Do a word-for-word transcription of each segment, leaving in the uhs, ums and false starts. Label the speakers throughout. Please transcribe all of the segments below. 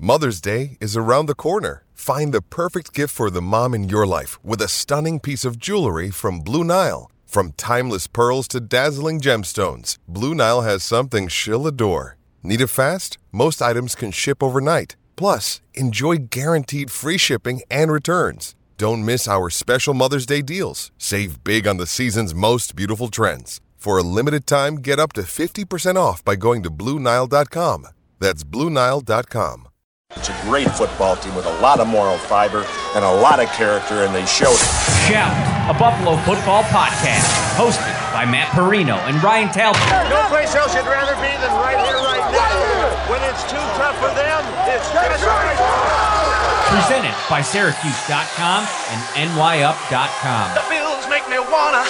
Speaker 1: Mother's Day is around the corner. Find the perfect gift for the mom in your life with a stunning piece of jewelry from Blue Nile. From timeless pearls to dazzling gemstones, Blue Nile has something she'll adore. Need it fast? Most items can ship overnight. Plus, enjoy guaranteed free shipping and returns. Don't miss our special Mother's Day deals. Save big on the season's most beautiful trends. For a limited time, get up to fifty percent off by going to Blue Nile dot com. That's Blue Nile dot com.
Speaker 2: It's a great football team with a lot of moral fiber and a lot of character, and they showed it.
Speaker 3: Shout, a Buffalo football podcast, hosted by Matt Perino and Ryan Talbot.
Speaker 4: No place else you'd rather be than right here, right now. When it's too tough for them, it's just right.
Speaker 3: Presented by Syracuse dot com and N Y up dot com.
Speaker 4: The Bills make me wanna.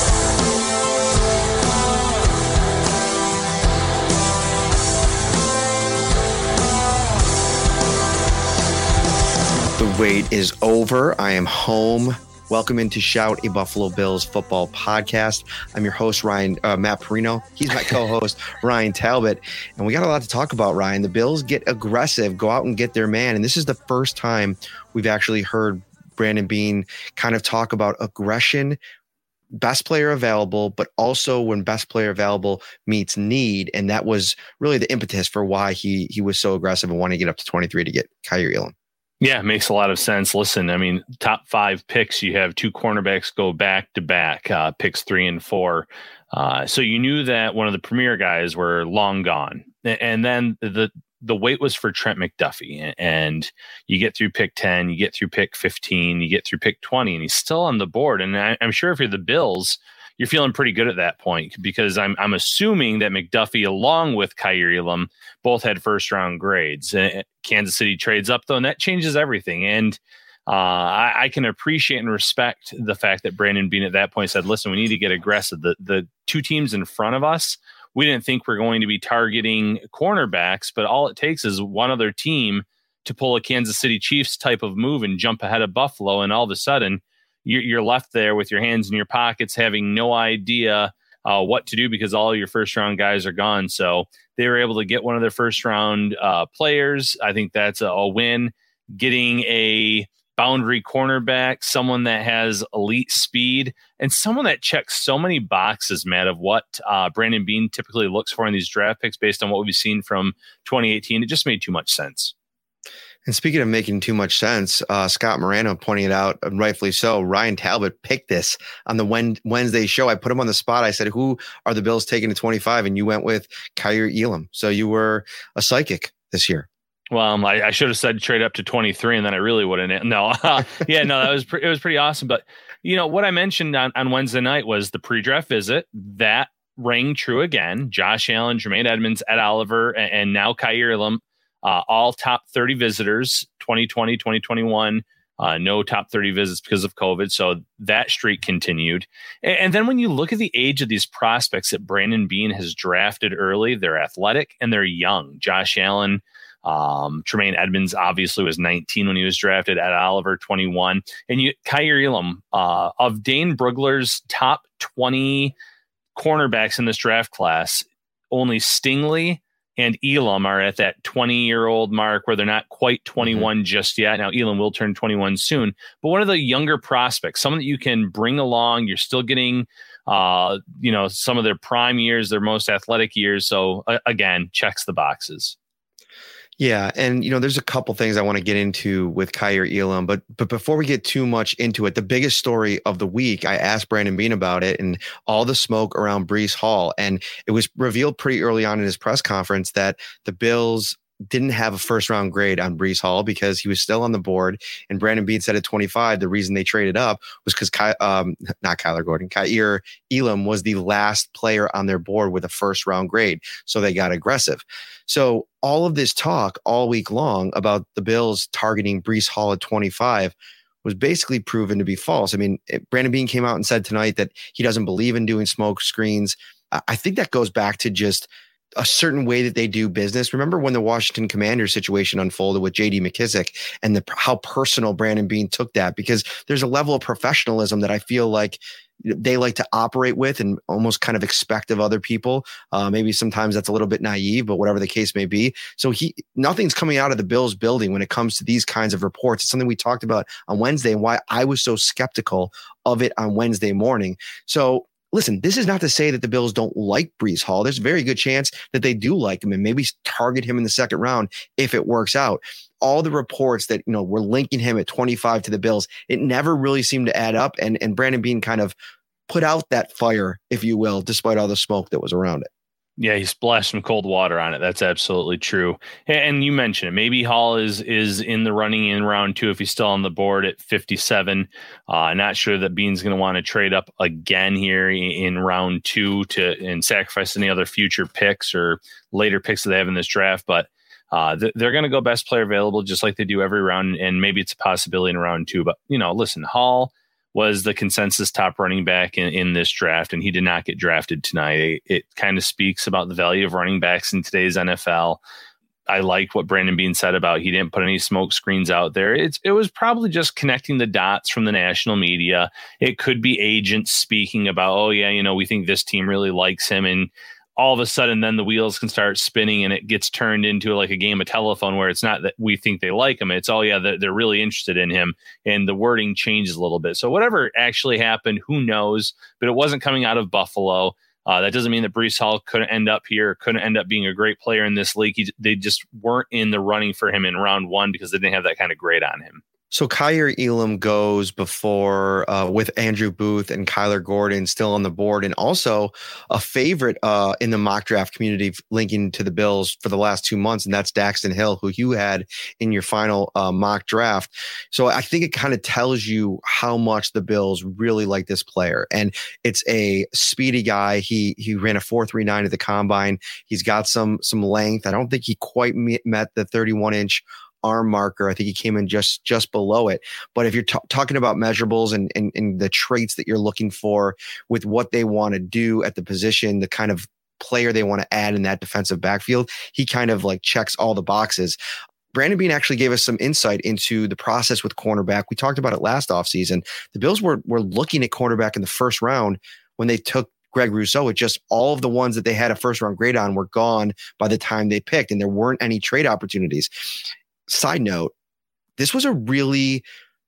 Speaker 5: The wait is over. I am home. Welcome into Shout, a Buffalo Bills football podcast. I'm your host, Ryan uh, Matt Perino. He's my co-host, Ryan Talbot. And we got a lot to talk about, Ryan. The Bills get aggressive, go out and get their man. And this is the first time we've actually heard Brandon Beane kind of talk about aggression, best player available, but also when best player available meets need. And that was really the impetus for why he he was so aggressive and wanted to get up to twenty-three to get Kaiir Elam.
Speaker 6: Yeah, makes a lot of sense. Listen, I mean, top five picks, you have two cornerbacks go back to back, uh, picks three and four. Uh, so you knew that one of the premier guys were long gone. And then the the wait was for Trent McDuffie. And you get through pick ten, you get through pick fifteen, you get through pick twenty, and he's still on the board. And I, I'm sure if you're the Bills, you're feeling pretty good at that point, because I'm I'm assuming that McDuffie, along with Kaiir Elam, both had first round grades. Uh, Kansas City trades up, though, and that changes everything. And uh, I, I can appreciate and respect the fact that Brandon Beane at that point said, listen, we need to get aggressive. The, the two teams in front of us, we didn't think we're going to be targeting cornerbacks, but all it takes is one other team to pull a Kansas City Chiefs type of move and jump ahead of Buffalo, and all of a sudden, you're left there with your hands in your pockets, having no idea uh, what to do because all of your first round guys are gone. So they were able to get one of their first round uh, players. I think that's a, a win. Getting a boundary cornerback, someone that has elite speed, and someone that checks so many boxes, Matt, of what uh, Brandon Beane typically looks for in these draft picks based on what we've seen from twenty eighteen. It just made too much sense.
Speaker 5: And speaking of making too much sense, uh, Scott Morano pointing it out, and rightfully so. Ryan Talbot picked this on the Wednesday show. I put him on the spot. I said, who are the Bills taking to twenty-five? And you went with Kaiir Elam. So you were a psychic this year.
Speaker 6: Well, um, I, I should have said trade up to twenty-three, and then I really wouldn't. No, uh, yeah, no, that was pre- it was pretty awesome. But you know what I mentioned on, on Wednesday night was the pre-draft visit that rang true again. Josh Allen, Jermaine Edmonds, Ed Oliver, and, and now Kaiir Elam. Uh, all top thirty visitors, twenty twenty, twenty twenty-one, uh, no top thirty visits because of COVID. So that streak continued. And, and then when you look at the age of these prospects that Brandon Beane has drafted early, they're athletic and they're young. Josh Allen, um, Tremaine Edmonds obviously was nineteen when he was drafted, Ed Oliver, twenty-one. And you, Kaiir Elam, uh, of Dane Brugler's top twenty cornerbacks in this draft class, only Stingley and Elam are at that twenty-year-old mark where they're not quite twenty-one mm-hmm. just yet. Now, Elam will turn twenty-one soon. But one of the younger prospects, someone that you can bring along, you're still getting, uh, you know, some of their prime years, their most athletic years. So, uh, again, checks the boxes.
Speaker 5: Yeah, and you know, there's a couple things I want to get into with Kaiir Elam, but but before we get too much into it, the biggest story of the week, I asked Brandon Beane about it and all the smoke around Breece Hall, and it was revealed pretty early on in his press conference that the Bills didn't have a first round grade on Breece Hall because he was still on the board. And Brandon Beane said at twenty-five, the reason they traded up was because Ky, um, not Kyler Gordon, Kaiir Elam was the last player on their board with a first round grade. So they got aggressive. So all of this talk all week long about the Bills targeting Breece Hall at twenty-five was basically proven to be false. I mean, Brandon Beane came out and said tonight that he doesn't believe in doing smoke screens. I think that goes back to just a certain way that they do business. Remember when the Washington Commanders situation unfolded with J D McKissick and the, how personal Brandon Beane took that, because there's a level of professionalism that I feel like they like to operate with and almost kind of expect of other people. Uh, maybe sometimes that's a little bit naive, but whatever the case may be. So he, nothing's coming out of the Bills building when it comes to these kinds of reports. It's something we talked about on Wednesday and why I was so skeptical of it on Wednesday morning. So listen, this is not to say that the Bills don't like Breece Hall. There's a very good chance that they do like him and maybe target him in the second round if it works out. All the reports that, you know, were linking him at twenty-five to the Bills, it never really seemed to add up. And, and Brandon Beane kind of put out that fire, if you will, despite all the smoke that was around it.
Speaker 6: Yeah, he splashed some cold water on it. That's absolutely true. And you mentioned it. Maybe Hall is is in the running in round two if he's still on the board at fifty-seven. Uh, not sure that Beane's going to want to trade up again here in round two to and sacrifice any other future picks or later picks that they have in this draft. But uh, th- they're going to go best player available just like they do every round. And maybe it's a possibility in round two. But, you know, listen, Hall was the consensus top running back in, in this draft, and he did not get drafted tonight. It, it kind of speaks about the value of running backs in today's N F L. I liked what Brandon Beane said about he didn't put any smoke screens out there. It's, it was probably just connecting the dots from the national media. It could be agents speaking about, oh, yeah, you know, we think this team really likes him, and all of a sudden then the wheels can start spinning and it gets turned into like a game of telephone where it's not that we think they like him. It's, oh yeah, they're, they're really interested in him. And the wording changes a little bit. So whatever actually happened, who knows, but it wasn't coming out of Buffalo. Uh, that doesn't mean that Breece Hall couldn't end up here, couldn't end up being a great player in this league. He, they just weren't in the running for him in round one because they didn't have that kind of grade on him.
Speaker 5: So Kaiir Elam goes before uh, with Andrew Booth and Kyler Gordon still on the board, and also a favorite uh, in the mock draft community linking to the Bills for the last two months, and that's Daxton Hill, who you had in your final uh, mock draft. So I think it kind of tells you how much the Bills really like this player, and it's a speedy guy. He he ran a four three nine at the combine. He's got some some length. I don't think he quite met the thirty-one inch arm marker. I think he came in just just below it. But if you're t- talking about measurables and, and and the traits that you're looking for with what they want to do at the position, the kind of player they want to add in that defensive backfield, he kind of like checks all the boxes. Brandon Beane actually gave us some insight into the process with cornerback. We talked about it last offseason. The Bills were were looking at cornerback in the first round when they took Greg Rousseau. It just all of the ones that they had a first round grade on were gone by the time they picked, and there weren't any trade opportunities. Side note, this was a really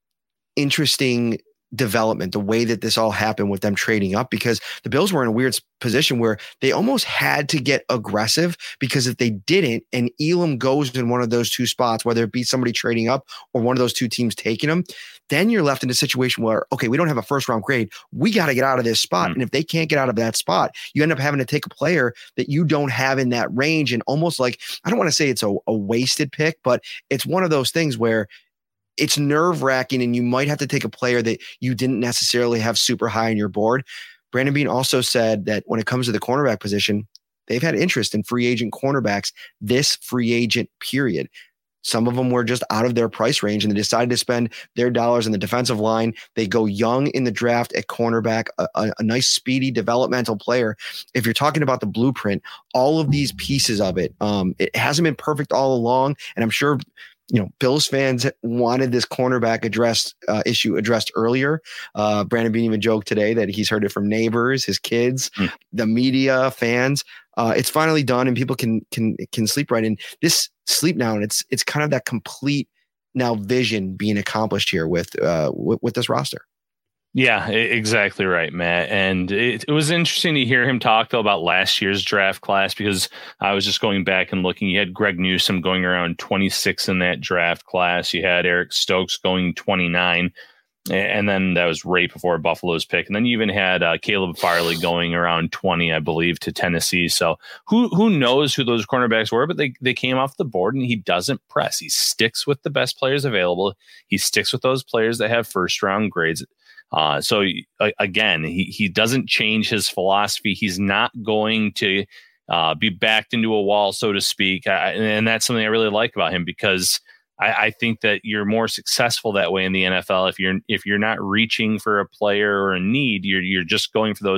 Speaker 5: interesting development, the way that this all happened with them trading up, because the Bills were in a weird position where they almost had to get aggressive, because if they didn't, and Elam goes in one of those two spots, whether it be somebody trading up or one of those two teams taking them, then you're left in a situation where, okay, we don't have a first round grade. We got to get out of this spot. Mm-hmm. And if they can't get out of that spot, you end up having to take a player that you don't have in that range. And almost like, I don't want to say it's a, a wasted pick, but it's one of those things where it's nerve wracking and you might have to take a player that you didn't necessarily have super high on your board. Brandon Beane also said that when it comes to the cornerback position, they've had interest in free agent cornerbacks this free agent period. Some of them were just out of their price range and they decided to spend their dollars in the defensive line. They go young in the draft at cornerback, a, a, a nice, speedy, developmental player. If you're talking about the blueprint, all of these pieces of it, um, it hasn't been perfect all along. And I'm sure, you know, Bills fans wanted this cornerback addressed uh, issue addressed earlier. Uh, Brandon Beane even joked today that he's heard it from neighbors, his kids, mm. the media, fans. Uh, it's finally done, and people can can can sleep right in this sleep now, and it's it's kind of that complete now vision being accomplished here with uh, with, with this roster.
Speaker 6: Yeah, exactly right, Matt. And it, it was interesting to hear him talk, though, about last year's draft class, because I was just going back and looking. You had Greg Newsome going around twenty-six in that draft class. You had Eric Stokes going twenty-nine. And then that was right before Buffalo's pick. And then you even had uh, Caleb Farley going around twenty, I believe, to Tennessee. So who who knows who those cornerbacks were, but they, they came off the board, and he doesn't press. He sticks with the best players available. He sticks with those players that have first round grades. Uh, so uh, again, he, he doesn't change his philosophy. He's not going to uh, be backed into a wall, so to speak. I, and that's something I really like about him, because I, I think that you're more successful that way in the N F L. If you're, if you're not reaching for a player or a need, you're, you're just going for those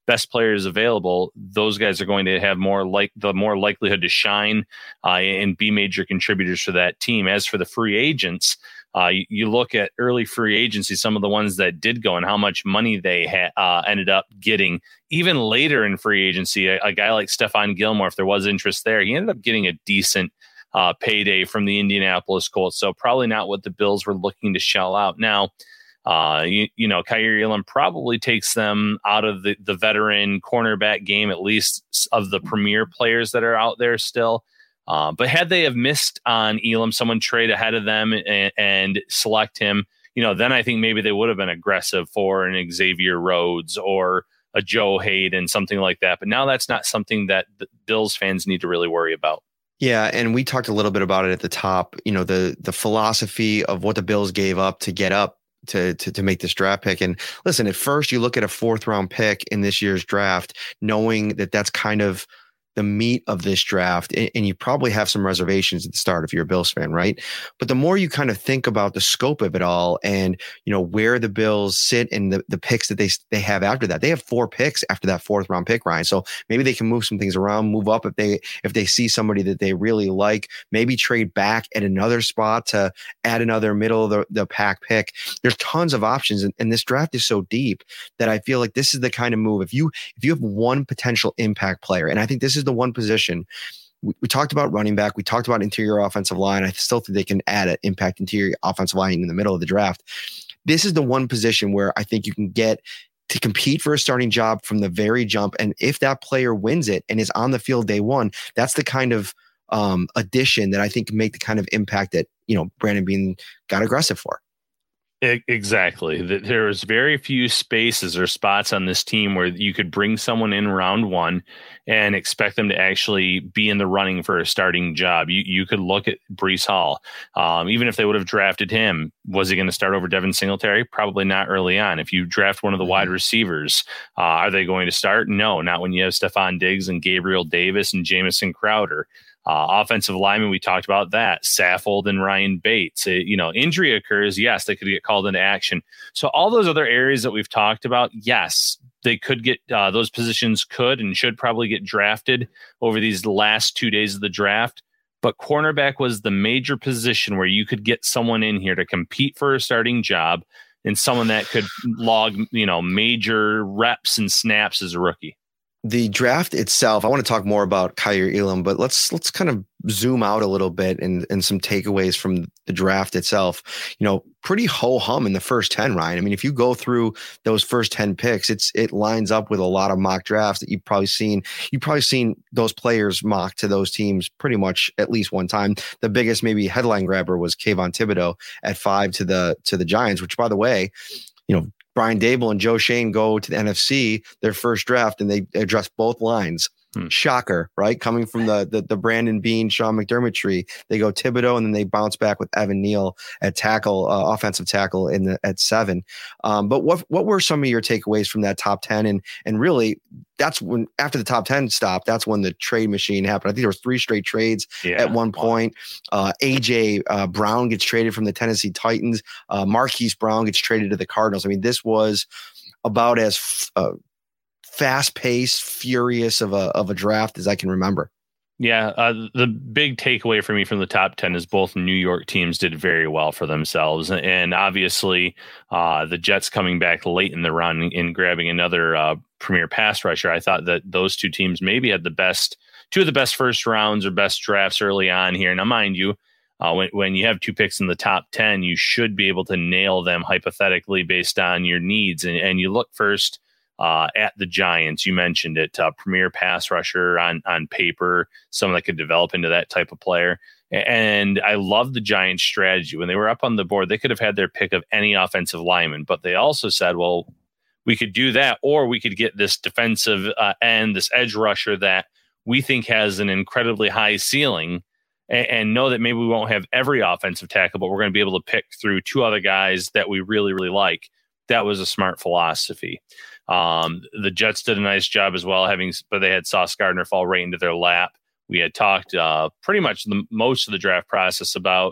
Speaker 6: best players available, those guys are going to have more like the more likelihood to shine uh, and be major contributors for that team. As for the free agents, uh, you, you look at early free agency, some of the ones that did go and how much money they ha- uh, ended up getting. Even later in free agency, a, a guy like Stephon Gilmore, if there was interest there, he ended up getting a decent uh, payday from the Indianapolis Colts. So probably not what the Bills were looking to shell out. Now, Uh, you, you know, Kaiir Elam probably takes them out of the, the veteran cornerback game, at least of the premier players that are out there still. Uh, but had they have missed on Elam, someone trade ahead of them and, and select him, you know, then I think maybe they would have been aggressive for an Xavier Rhodes or a Joe Hayden, something like that. But now that's not something that the Bills fans need to really worry about.
Speaker 5: Yeah, and we talked a little bit about it at the top. You know, the the philosophy of what the Bills gave up to get up to, to to make this draft pick. And listen, at first you look at a fourth round pick in this year's draft, knowing that that's kind of the meat of this draft. And, and you probably have some reservations at the start if you're a Bills fan, right? But the more you kind of think about the scope of it all and, you know, where the Bills sit and the, the picks that they they have after that, they have four picks after that fourth round pick, Ryan. So maybe they can move some things around, move up if they if they see somebody that they really like, maybe trade back at another spot to add another middle of the, the pack pick. There's tons of options. And, and this draft is so deep that I feel like this is the kind of move. If you if you have one potential impact player, and I think this is the one position we, we talked about running back, we talked about interior offensive line. I still think they can add an impact interior offensive line in the middle of the draft. This is the one position where I think you can get to compete for a starting job from the very jump. And if that player wins it and is on the field day one, that's the kind of um, addition that I think can make the kind of impact that, you know, Brandon Beane got aggressive for.
Speaker 6: Exactly. There was very few spaces or spots on this team where you could bring someone in round one and expect them to actually be in the running for a starting job. You you could look at Breece Hall. Um, even if they would have drafted him, was he going to start over Devin Singletary? Probably not early on. If you draft one of the wide receivers, uh, are they going to start? No, not when you have Stephon Diggs and Gabriel Davis and Jamison Crowder. Uh, offensive lineman, we talked about that. Saffold and Ryan Bates. Uh, you know, injury occurs. Yes, they could get called into action. So all those other areas that we've talked about, yes, they could get uh, those positions could and should probably get drafted over these last two days of the draft. But cornerback was the major position where you could get someone in here to compete for a starting job and someone that could log, you know, major reps and snaps as a rookie.
Speaker 5: The draft itself, I want to talk more about Kaiir Elam, but let's let's kind of zoom out a little bit and, and some takeaways from the draft itself. You know, pretty ho-hum in the first ten, Ryan. I mean, if you go through those first ten picks, it's it lines up with a lot of mock drafts that you've probably seen. You've probably seen those players mocked to those teams pretty much at least one time. The biggest maybe headline grabber was Kayvon Thibodeau at five to the to the Giants, which, by the way, you know, Brian Dable and Joe Schoen go to the N F C, their first draft, and they address both lines. Hmm. Shocker, right? Coming from the, the the Brandon Beane, Sean McDermott tree, they go Thibodeau, and then they bounce back with Evan Neal at tackle, uh, offensive tackle in the at seven. Um, but what what were some of your takeaways from that top ten? And and really, that's when after the top ten stopped, that's when the trade machine happened. I think there was three straight trades yeah. at one point. Uh, A J uh, Brown gets traded from the Tennessee Titans. Uh, Marquise Brown gets traded to the Cardinals. I mean, this was about as f- uh, fast-paced, furious of a of a draft as I can remember.
Speaker 6: Yeah, uh, the big takeaway for me from the top ten is both New York teams did very well for themselves. And obviously, uh, the Jets coming back late in the run and grabbing another uh, premier pass rusher. I thought that those two teams maybe had the best, two of the best first rounds or best drafts early on here. Now, mind you, uh, when, when you have two picks in the top ten, you should be able to nail them hypothetically based on your needs. And, and you look first Uh, at the Giants. You mentioned it, uh, premier pass rusher on, on paper, someone that could develop into that type of player. And I love the Giants' strategy. When they were up on the board, they could have had their pick of any offensive lineman, but they also said, well, we could do that, or we could get this defensive uh, end, this edge rusher that we think has an incredibly high ceiling, and, and know that maybe we won't have every offensive tackle, but we're going to be able to pick through two other guys that we really, really like. That was a smart philosophy. Um, the Jets did a nice job as well, having, but they had Sauce Gardner fall right into their lap. We had talked uh, pretty much the most of the draft process about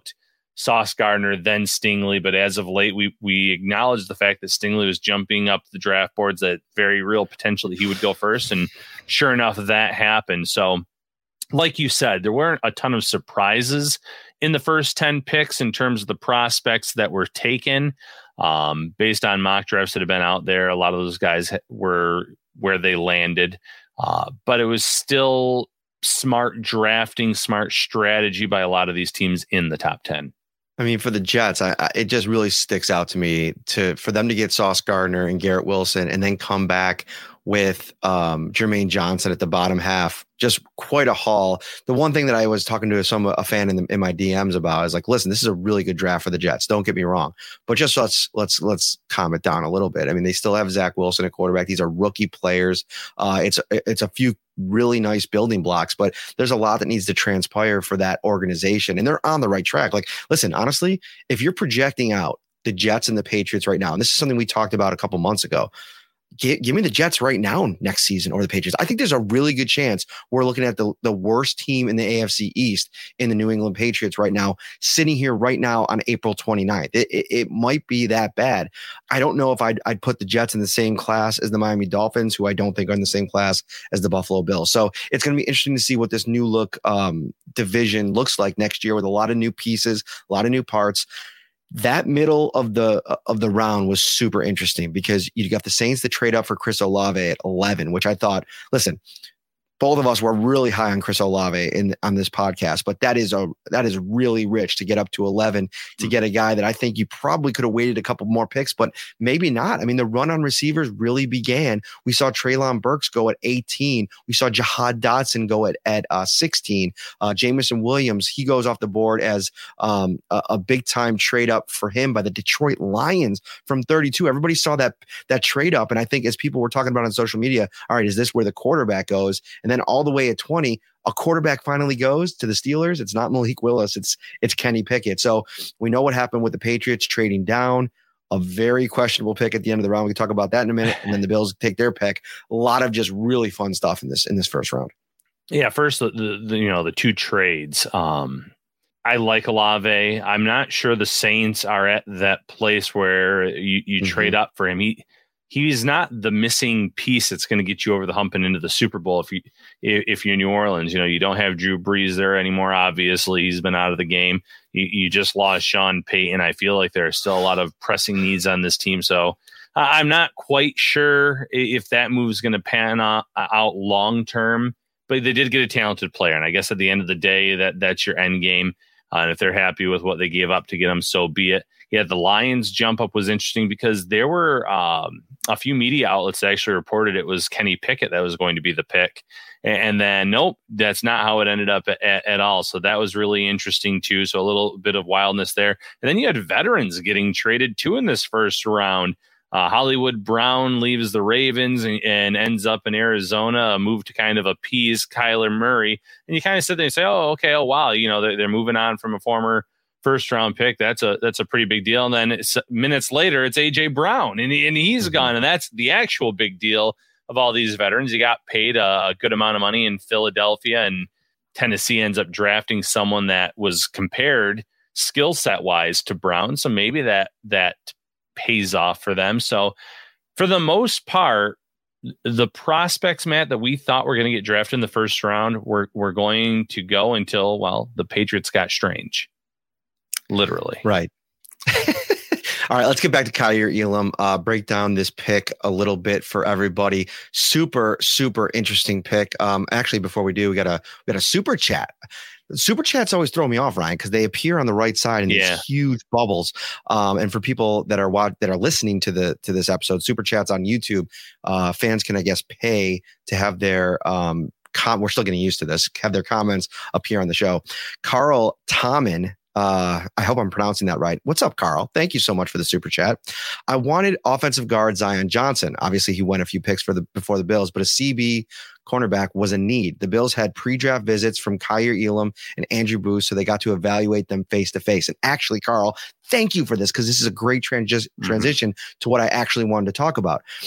Speaker 6: Sauce Gardner, then Stingley. But as of late, we we acknowledge the fact that Stingley was jumping up the draft boards, that very real potential that he would go first. And sure enough, that happened. So like you said, there weren't a ton of surprises in the first ten picks in terms of the prospects that were taken. Um, based on mock drafts that have been out there, a lot of those guys were where they landed. Uh, but it was still smart drafting, smart strategy by a lot of these teams in the top ten.
Speaker 5: I mean, for the Jets, I, I, it just really sticks out to me to for them to get Sauce Gardner and Garrett Wilson and then come back with um, Jermaine Johnson at the bottom half. Just quite a haul. The one thing that I was talking to some a fan in, the, in my D Ms about is like, listen, this is a really good draft for the Jets. Don't get me wrong, but just let's let's let's calm it down a little bit. I mean, they still have Zach Wilson at quarterback. These are rookie players. Uh, it's it's a few really nice building blocks, but there's a lot that needs to transpire for that organization, and they're on the right track. Like, listen, honestly, if you're projecting out the Jets and the Patriots right now, and this is something we talked about a couple months ago, Give, give me the Jets right now next season or the Patriots. I think there's a really good chance we're looking at the, the worst team in the A F C East in the New England Patriots right now, sitting here right now on April twenty-ninth. It, it, it might be that bad. I don't know if I'd, I'd put the Jets in the same class as the Miami Dolphins, who I don't think are in the same class as the Buffalo Bills. So it's going to be interesting to see what this new look um, division looks like next year with a lot of new pieces, a lot of new parts. That middle of the of the round was super interesting because you got the Saints that trade up for Chris Olave at eleven, which I thought, listen, both of us were really high on Chris Olave in on this podcast, but that is a that is really rich to get up to eleven to get a guy that I think you probably could have waited a couple more picks, but maybe not. I mean, the run on receivers really began. We saw Treylon Burks go at eighteen. We saw Jahad Dotson go at at uh, sixteen. Uh, Jameson Williams, he goes off the board as um, a, a big time trade up for him by the Detroit Lions from thirty-two. Everybody saw that that trade up, and I think as people were talking about on social media, all right, is this where the quarterback goes? And then all the way at twenty, a quarterback finally goes to the Steelers. It's not Malik Willis. It's it's Kenny Pickett. So we know what happened with the Patriots trading down. A very questionable pick at the end of the round. We can talk about that in a minute. And then the Bills take their pick. A lot of just really fun stuff in this in this first round.
Speaker 6: Yeah, first the, the, the you know the two trades. Um, I like Olave. I'm not sure the Saints are at that place where you, you mm-hmm. trade up for him. He. He's not the missing piece that's going to get you over the hump and into the Super Bowl. If you if you're New Orleans, you know you don't have Drew Brees there anymore. Obviously, he's been out of the game. You, you just lost Sean Payton. I feel like there are still a lot of pressing needs on this team. So uh, I'm not quite sure if that move is going to pan out, out long term. But they did get a talented player, and I guess at the end of the day, that that's your end game. Uh, and if they're happy with what they gave up to get him, so be it. Yeah, the Lions jump up was interesting because there were um, a few media outlets that actually reported it was Kenny Pickett that was going to be the pick. And then, nope, that's not how it ended up at, at all. So that was really interesting, too. So a little bit of wildness there. And then you had veterans getting traded, too, in this first round. Uh, Hollywood Brown leaves the Ravens and, and ends up in Arizona, a move to kind of appease Kyler Murray. And you kind of sit there and say, oh, okay, oh, wow, you know, they're, they're moving on from a former first round pick. That's a that's a pretty big deal. And then it's, minutes later, it's A J Brown, and, and he's mm-hmm. gone. And that's the actual big deal of all these veterans. He got paid a, a good amount of money in Philadelphia, and Tennessee ends up drafting someone that was compared skill set wise to Brown. So maybe that that pays off for them. So for the most part, the prospects, Matt, that we thought were going to get drafted in the first round were, were going to go until, well, the Patriots got strange. Literally.
Speaker 5: Right. All right, let's get back to Kaiir Elam. Uh, break down this pick a little bit for everybody. Super, super interesting pick. Um, actually, before we do, we got a we got a super chat. Super chats always throw me off, Ryan, because they appear on the right side in yeah. these huge bubbles. Um, and for people that are watch- that are listening to the to this episode, super chats on YouTube, uh, fans can, I guess, pay to have their um, com- we're still getting used to this. Have their comments appear on the show. Carl Tommen. Uh, I hope I'm pronouncing that right. What's up, Carl? Thank you so much for the super chat. I wanted offensive guard Zion Johnson. Obviously, he went a few picks for the before the Bills, but a C B cornerback was a need. The Bills had pre-draft visits from Kaiir Elam and Andrew Booth, so they got to evaluate them face to face. And actually, Carl, thank you for this because this is a great transi- transition mm-hmm. to what I actually wanted to talk about.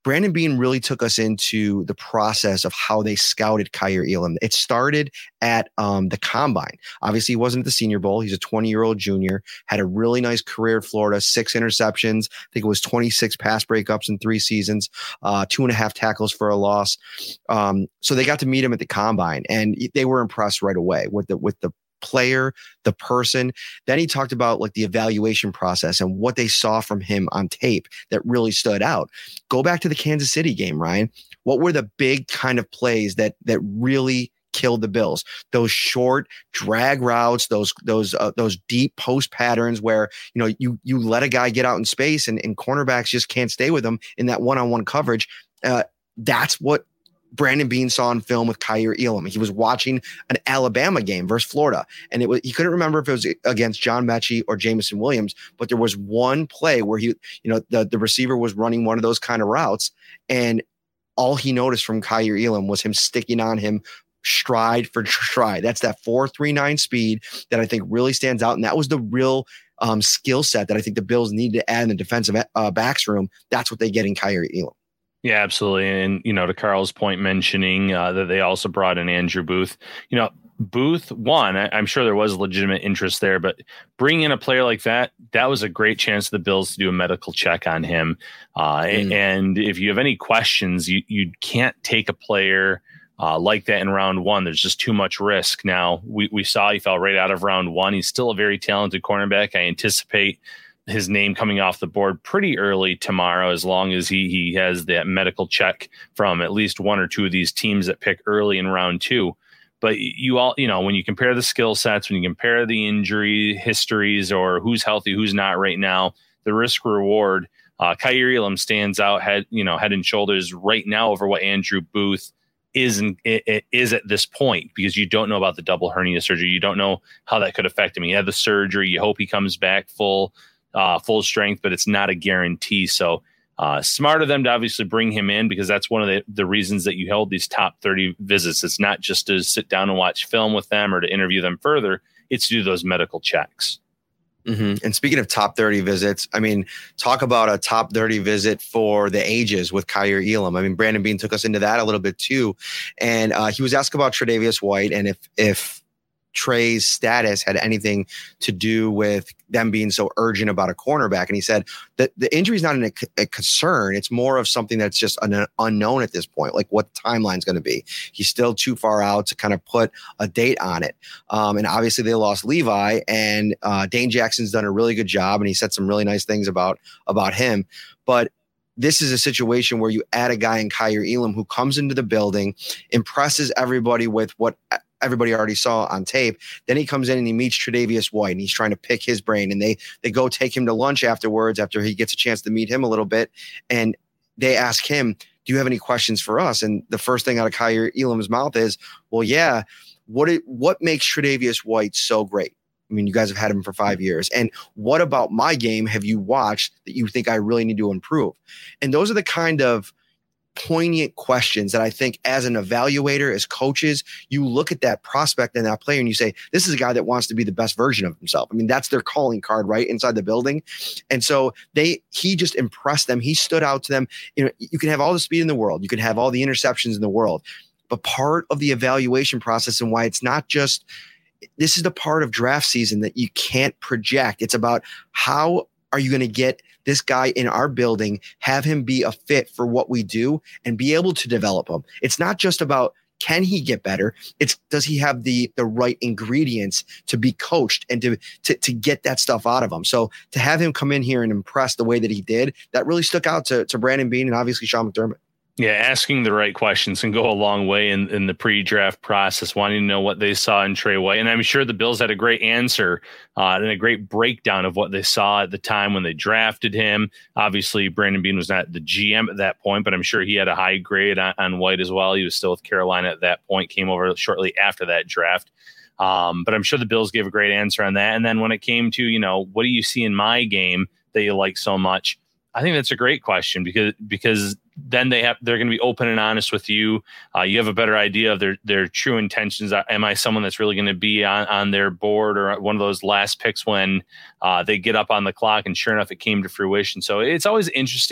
Speaker 5: Brandon Beane really took us into the process of how they scouted Kaiir Elam. It started at um, the combine. Obviously, he wasn't at the Senior Bowl. He's a twenty-year-old junior, had a really nice career at Florida, six interceptions. I think it was twenty-six pass breakups in three seasons, uh, two and a half tackles for a loss. Um, so they got to meet him at the combine, and they were impressed right away with the with the player, the person. Then he talked about like the evaluation process and what they saw from him on tape that really stood out. Go back to the Kansas City game, Ryan. What were the big kind of plays that that really killed the Bills? Those short drag routes, those those uh, those deep post patterns where you know you you let a guy get out in space and, and cornerbacks just can't stay with him in that one-on-one coverage. Uh, that's what Brandon Beane saw on film with Kaiir Elam. He was watching an Alabama game versus Florida, and it was he couldn't remember if it was against John Mechie or Jameson Williams, but there was one play where he, you know, the, the receiver was running one of those kind of routes, and all he noticed from Kaiir Elam was him sticking on him stride for stride. That's that four three nine speed that I think really stands out, and that was the real um, skill set that I think the Bills needed to add in the defensive uh, backs room. That's what they get in Kaiir Elam.
Speaker 6: Yeah, absolutely. And, you know, to Carl's point mentioning uh, that they also brought in Andrew Booth, you know, Booth, one, I, I'm sure there was legitimate interest there, but bringing in a player like that, that was a great chance for the Bills to do a medical check on him. Uh, mm. And if you have any questions, you, you can't take a player uh, like that in round one. There's just too much risk. Now, we, we saw he fell right out of round one. He's still a very talented cornerback. I anticipate his name coming off the board pretty early tomorrow, as long as he he has that medical check from at least one or two of these teams that pick early in round two. But you all, you know, when you compare the skill sets, when you compare the injury histories or who's healthy, who's not right now, the risk reward, uh, Kaiir Elam stands out head, you know, head and shoulders right now over what Andrew Booth is in, is at this point, because you don't know about the double hernia surgery. You don't know how that could affect him. He had the surgery. You hope he comes back full. Uh, full strength, but it's not a guarantee. So uh, smart of them to obviously bring him in, because that's one of the, the reasons that you held these top thirty visits. It's not just to sit down and watch film with them or to interview them further. It's to do those medical checks.
Speaker 5: Mm-hmm. And speaking of top thirty visits, I mean, talk about a top thirty visit for the ages with Kaiir Elam. I mean, Brandon Beane took us into that a little bit too. And uh, he was asked about Tre'Davious White and if, if, Trey's status had anything to do with them being so urgent about a cornerback. And he said that the injury is not an, a concern. It's more of something that's just an unknown at this point, like what the timeline is going to be. He's still too far out to kind of put a date on it. Um, and obviously they lost Levi, and uh, Dane Jackson's done a really good job, and he said some really nice things about, about him. But this is a situation where you add a guy in Kaiir Elam who comes into the building, impresses everybody with what everybody already saw on tape. Then he comes in and he meets Tre'Davious White, and he's trying to pick his brain, and they they go take him to lunch afterwards after he gets a chance to meet him a little bit. And they ask him, do you have any questions for us? And the first thing out of Kaiir Elam's mouth is, well, yeah, what it, what makes Tre'Davious White so great? I mean, you guys have had him for five years. And what about my game have you watched that you think I really need to improve? And those are the kind of poignant questions that I think as an evaluator, as coaches, you look at that prospect and that player and you say, this is a guy that wants to be the best version of himself. I mean, that's their calling card, right? Inside the building. And so they, he just impressed them. He stood out to them. You know, you can have all the speed in the world. You can have all the interceptions in the world, but part of the evaluation process and why it's not just, this is the part of draft season that you can't project. It's about how are you going to get this guy in our building, have him be a fit for what we do and be able to develop him. It's not just about, can he get better? It's, does he have the, the right ingredients to be coached and to, to, to get that stuff out of him? So to have him come in here and impress the way that he did, that really stuck out to, to Brandon Beane and obviously Sean McDermott.
Speaker 6: Yeah, asking the right questions can go a long way in, in the pre-draft process, wanting to know what they saw in Trey White. And I'm sure the Bills had a great answer uh, and a great breakdown of what they saw at the time when they drafted him. Obviously, Brandon Beane was not the G M at that point, but I'm sure he had a high grade on, on White as well. He was still with Carolina at that point, came over shortly after that draft. Um, but I'm sure the Bills gave a great answer on that. And then when it came to, you know, what do you see in my game that you like so much? I think that's a great question because because then they have they're going to be open and honest with you. Uh, you have a better idea of their their true intentions. Am I someone that's really going to be on, on their board or one of those last picks when uh, they get up on the clock? And sure enough, it came to fruition. So it's always interesting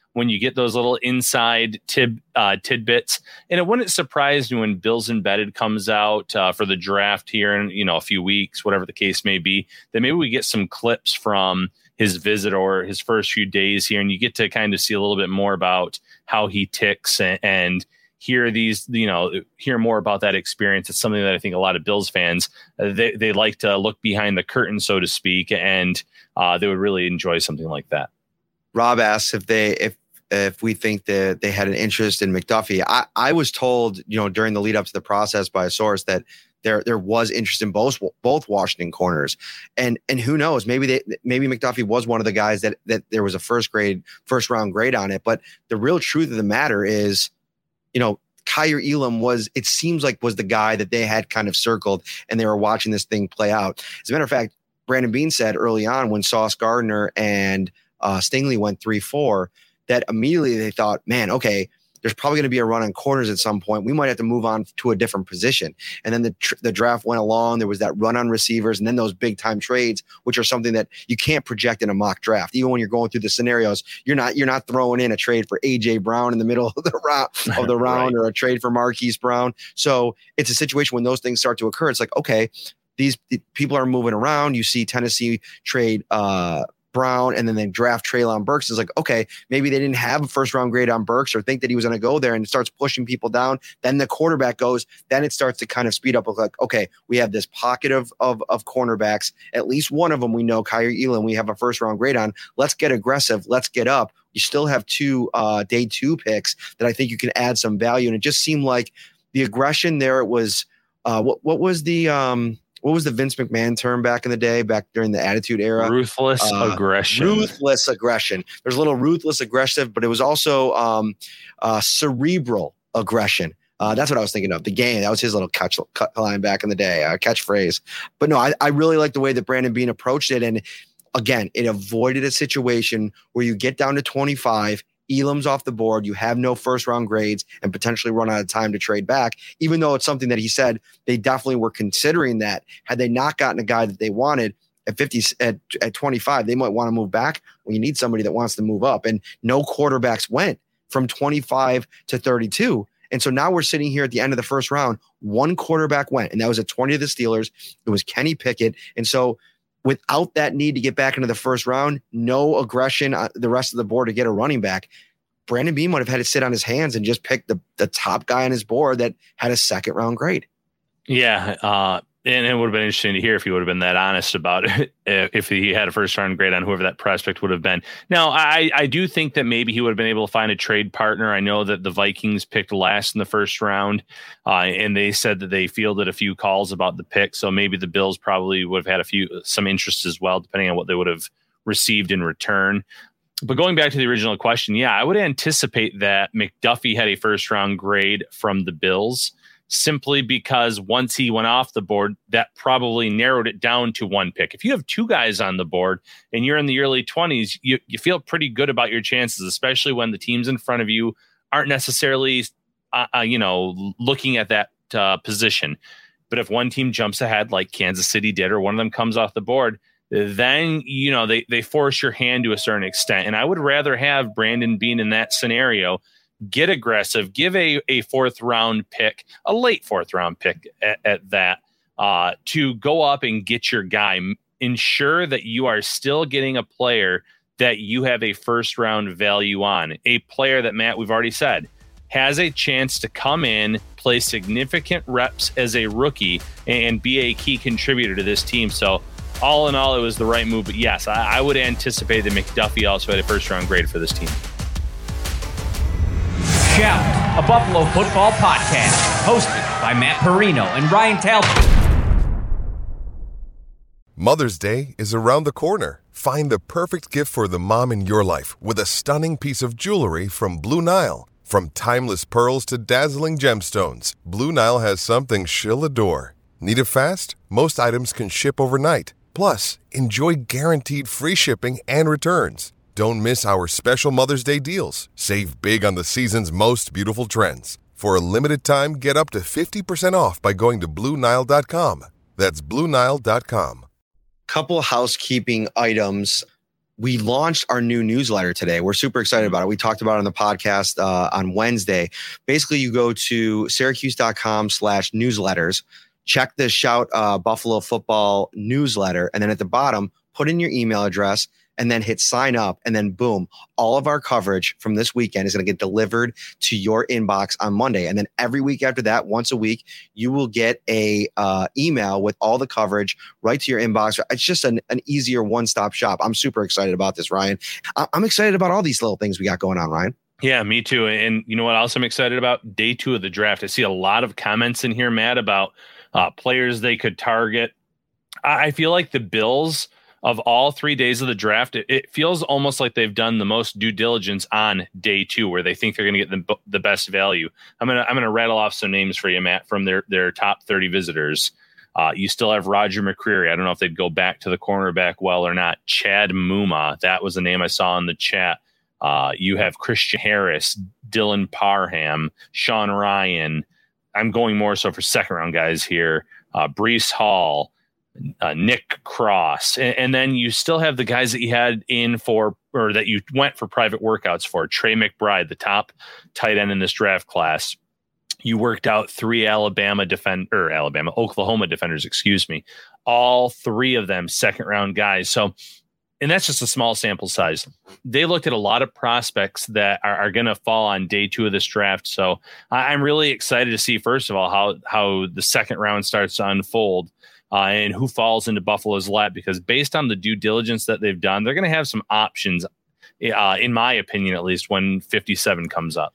Speaker 6: when you get those little inside tid, uh, tidbits. And it wouldn't surprise me when Bills Embedded comes out uh, for the draft here in, you know, a few weeks, whatever the case may be, that maybe we get some clips from his visit or his first few days here, and you get to kind of see a little bit more about how he ticks and, and hear these, you know, hear more about that experience. It's something that I think a lot of Bills fans, uh, they, they like to look behind the curtain, so to speak, and uh, they would really enjoy something like that.
Speaker 5: Rob asks if they, if, if we think that they had an interest in McDuffie. I, I was told, you know, during the lead up to the process by a source that there, there was interest in both, both Washington corners, and, and who knows, maybe they, maybe McDuffie was one of the guys that, that there was a first grade, first round grade on it. But the real truth of the matter is, you know, Kaiir Elam was, it seems like was the guy that they had kind of circled and they were watching this thing play out. As a matter of fact, Brandon Beane said early on when Sauce Gardner and uh, Stingley went three four, that immediately they thought, man, okay, there's probably going to be a run on corners at some point. We might have to move on to a different position. And then the tr- the draft went along. There was that run on receivers and then those big time trades, which are something that you can't project in a mock draft. Even when you're going through the scenarios, you're not you're not throwing in a trade for A J Brown in the middle of the round of the round right. or a trade for Marquise Brown. So it's a situation when those things start to occur. It's like, okay, these people are moving around. You see Tennessee trade uh Brown, and then they draft Treylon Burks. It's like, okay, maybe they didn't have a first round grade on Burks or think that he was going to go there, and it starts pushing people down. Then the quarterback goes, then it starts to kind of speed up. Like, okay, we have this pocket of, of, of cornerbacks. At least one of them, we know Kaiir Elam, we have a first round grade on. Let's get aggressive. Let's get up. You still have two uh, day two picks that I think you can add some value. And it just seemed like the aggression there, it was, uh, what, what was the, um, what was the Vince McMahon term back in the day, back during the Attitude Era?
Speaker 6: Ruthless uh, aggression.
Speaker 5: Ruthless aggression. There's a little ruthless aggressive, but it was also um, uh, cerebral aggression. Uh, that's what I was thinking of. The game. That was his little catch cut line back in the day, uh, catchphrase. But no, I, I really like the way that Brandon Beane approached it. And again, it avoided a situation where you get down to twenty-five, Elam's off the board, you have no first round grades and potentially run out of time to trade back, even though it's something that he said they definitely were considering that. Had they not gotten a guy that they wanted at fifty, at, at twenty-five, they might want to move back. Well, you need somebody that wants to move up, and no quarterbacks went from twenty-five to thirty-two. And so now we're sitting here at the end of the first round, one quarterback went, and that was at twenty of the Steelers. It was Kenny Pickett. And so without that need to get back into the first round, no aggression on the rest of the board to get a running back, Brandon Beane might have had to sit on his hands and just pick the, the top guy on his board that had a second round grade.
Speaker 6: Yeah. Uh, and it would have been interesting to hear if he would have been that honest about it, if he had a first round grade on whoever that prospect would have been. Now, I, I do think that maybe he would have been able to find a trade partner. I know that the Vikings picked last in the first round, uh, and they said that they fielded a few calls about the pick. So maybe the Bills probably would have had a few, some interest as well, depending on what they would have received in return. But going back to the original question, yeah, I would anticipate that McDuffie had a first round grade from the Bills, simply because once he went off the board, that probably narrowed it down to one pick. If you have two guys on the board and you're in the early twenties, you, you feel pretty good about your chances, especially when the teams in front of you aren't necessarily, uh, uh, you know, looking at that uh, position. But if one team jumps ahead like Kansas City did, or one of them comes off the board, then, you know, they, they force your hand to a certain extent. And I would rather have Brandon Beane in that scenario get aggressive, give a, a fourth round pick, a late fourth round pick at, at that, uh, to go up and get your guy. Ensure that you are still getting a player that you have a first round value on, a player that, Matt, we've already said, has a chance to come in, play significant reps as a rookie, and be a key contributor to this team. So all in all, it was the right move. But yes, I, I would anticipate that McDuffie also had a first round grade for this team.
Speaker 3: Shout, a Buffalo football podcast, hosted by Matt Perino and Ryan Talbot.
Speaker 1: Mother's Day is around the corner. Find the perfect gift for the mom in your life with a stunning piece of jewelry from Blue Nile. From timeless pearls to dazzling gemstones, Blue Nile has something she'll adore. Need it fast? Most items can ship overnight. Plus, enjoy guaranteed free shipping and returns. Don't miss our special Mother's Day deals. Save big on the season's most beautiful trends. For a limited time, get up to fifty percent off by going to Blue Nile dot com. That's Blue Nile dot com.
Speaker 5: Couple housekeeping items. we launched our new newsletter today. We're super excited about it. We talked about it on the podcast uh, on Wednesday. Basically, you go to Syracuse.com slash newsletters, check the Shout uh, Buffalo Football newsletter, and then at the bottom, put in your email address, and then hit sign up, and then boom, all of our coverage from this weekend is going to get delivered to your inbox on Monday. And then every week after that, once a week, you will get a uh, email with all the coverage right to your inbox. It's just an, an easier one-stop shop. I'm super excited about this, Ryan. I- I'm excited about all these little things we got going on, Ryan.
Speaker 6: Yeah, me too. And you know what else I'm excited about? Day two of the draft. I see a lot of comments in here, Matt, about uh, players they could target. I, I feel like the Bills, of all three days of the draft, it, it feels almost like they've done the most due diligence on day two, where they think they're going to get the, the best value. I'm gonna I'm gonna rattle off some names for you, Matt, from their their top thirty visitors. Uh, you still have Roger McCreary. I don't know if they'd go back to the cornerback well or not. Chad Muma, that was the name I saw in the chat. Uh, you have Christian Harris, Dylan Parham, Sean Ryan. I'm going more so for second round guys here. Uh, Breece Hall. Uh, Nick Cross, and, and then you still have the guys that you had in for, or that you went for private workouts for. Trey McBride, the top tight end in this draft class. You worked out three Alabama defend or Alabama, Oklahoma defenders, excuse me. All three of them second round guys. So, and that's just a small sample size. They looked at a lot of prospects that are, are going to fall on day two of this draft. So I, I'm really excited to see, first of all, how how the second round starts to unfold. Uh, and who falls into Buffalo's lap, because based on the due diligence that they've done, they're going to have some options, uh, in my opinion, at least when fifty-seven comes up.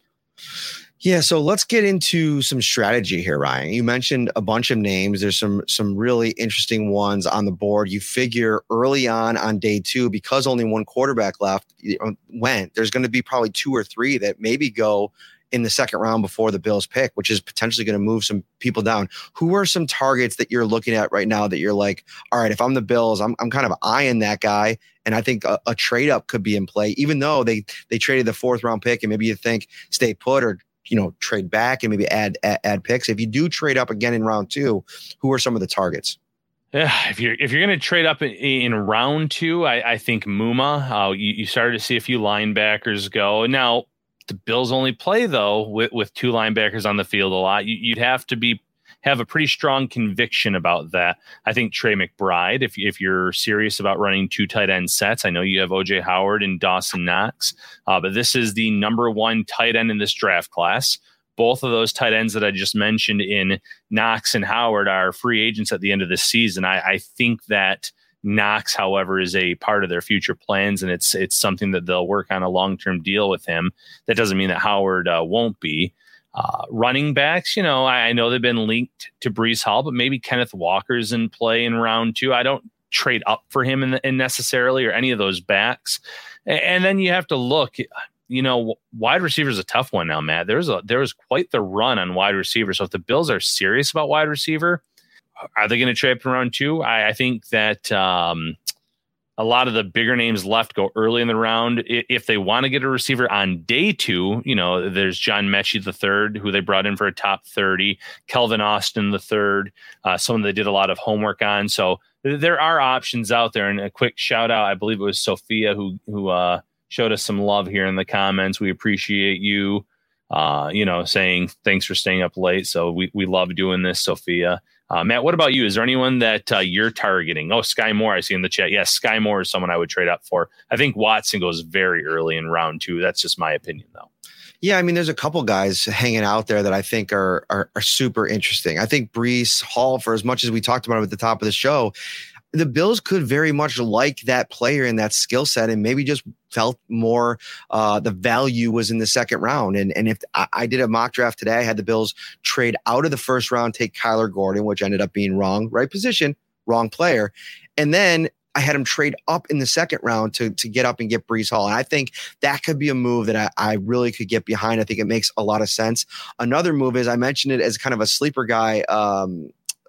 Speaker 5: Yeah, so let's get into some strategy here, Ryan. You mentioned a bunch of names. There's some some really interesting ones on the board. You figure early on on day two, because only one quarterback left went, there's going to be probably two or three that maybe go in the second round before the Bills pick, which is potentially going to move some people down. Who are some targets that you're looking at right now that you're like, all right, if I'm the Bills, I'm I'm kind of eyeing that guy, and I think a, a trade up could be in play, even though they they traded the fourth round pick, and maybe you think stay put or, you know, trade back and maybe add add, add picks. If you do trade up again in round two, who are some of the targets?
Speaker 6: Yeah, if you're if you're going to trade up in, in round two, I, I think Muma. Uh, you, you started to see a few linebackers go. Now, the Bills only play, though, with, with two linebackers on the field a lot. You, you'd have to be have a pretty strong conviction about that. I think Trey McBride, if, if you're serious about running two tight end sets, I know you have O J Howard and Dawson Knox, uh, but this is the number one tight end in this draft class. Both of those tight ends that I just mentioned in Knox and Howard are free agents at the end of this season. I, I think that Knox, however, is a part of their future plans, and it's it's something that they'll work on a long-term deal with him. That doesn't mean that Howard uh, won't be. Uh, running backs, you know, I, I know they've been linked to Breece Hall, but maybe Kenneth Walker's in play in round two. I don't trade up for him in, in necessarily, or any of those backs. And, and then you have to look, you know, wide receiver is a tough one now, Matt. There's a there was quite the run on wide receiver. So if the Bills are serious about wide receiver, are they going to trade up in round two? I, I think that um, a lot of the bigger names left go early in the round. If they want to get a receiver on day two, you know, there's John Mechie the third, who they brought in for a top thirty, Kelvin Austin the third, uh, someone they did a lot of homework on. So there are options out there. And a quick shout out, I believe it was Sophia who who uh, showed us some love here in the comments. We appreciate you, uh, you know, saying thanks for staying up late. So we we love doing this, Sophia. Uh, Matt, what about you? Is there anyone that uh, you're targeting? Oh, Sky Moore, I see in the chat. Yes, Sky Moore is someone I would trade up for. I think Watson goes very early in round two. That's just my opinion, though.
Speaker 5: Yeah, I mean, there's a couple guys hanging out there that I think are, are are super interesting. I think Breece Hall, for as much as we talked about him at the top of the show, the Bills could very much like that player and that skill set, and maybe just felt more uh, the value was in the second round. And and if I, I did a mock draft today, I had the Bills trade out of the first round, take Kyler Gordon, which ended up being wrong, right position, wrong player. And then I had him trade up in the second round to, to get up and get Breece Hall. And I think that could be a move that I, I really could get behind. I think it makes a lot of sense. Another move is, I mentioned it as kind of a sleeper guy, um,